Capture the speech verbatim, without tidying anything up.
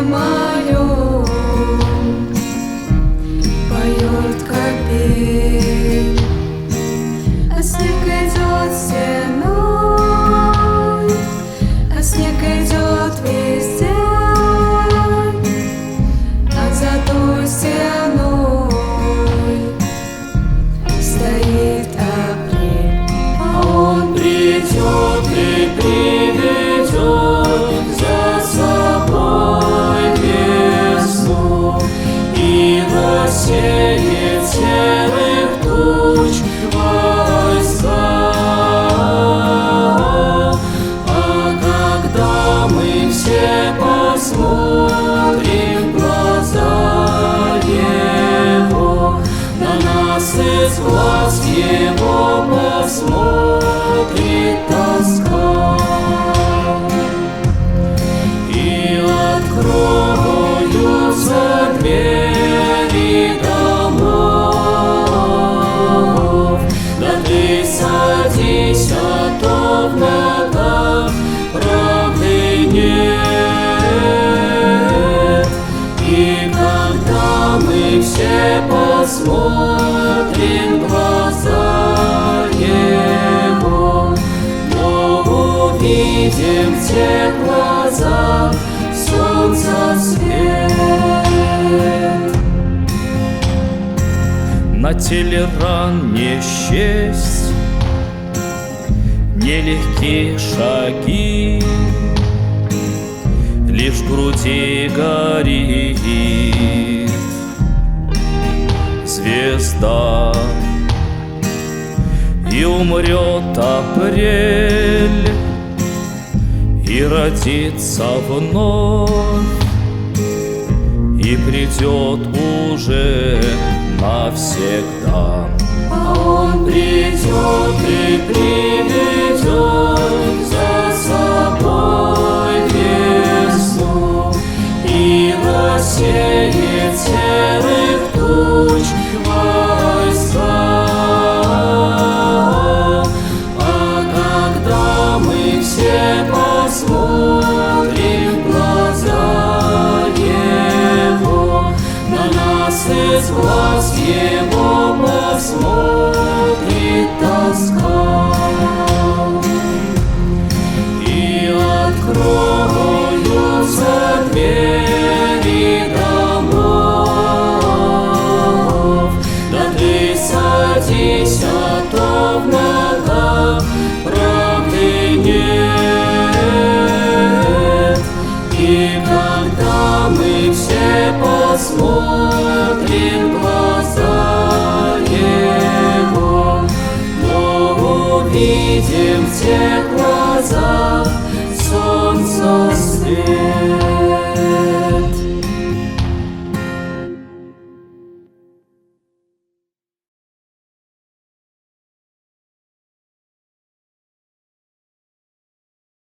мою поет капель, а снег идет стеной, а снег идет везде, а за той стеной стоит апрель. А он придет и приведет за собой весну и рассеет серых туч войска. А когда мы все посмотрим в глаза Его, на нас из глаз Его посмотрит тоска. И откроются двери домов, да ты садись, а то в ногах правды нет. И когда мы все посмотрим в глаза Его, но увидим в тех глазах солнца свет. На теле ран не счесть, нелегкие шаги, лишь в груди горит звезда. И умрет апрель, и родится вновь, и придет уже навсегда. А он придет и приведет за собой весну и рассеет серых туч войска. А когда мы все посмотрим в глаза Его, на нас из глаз Его посмотрит тоска. И откроются двери домов, да ты садись, а то в ногах правды нет. И когда мы все посмотрим в глаза Его, но увидим в тех глазах солнца свет.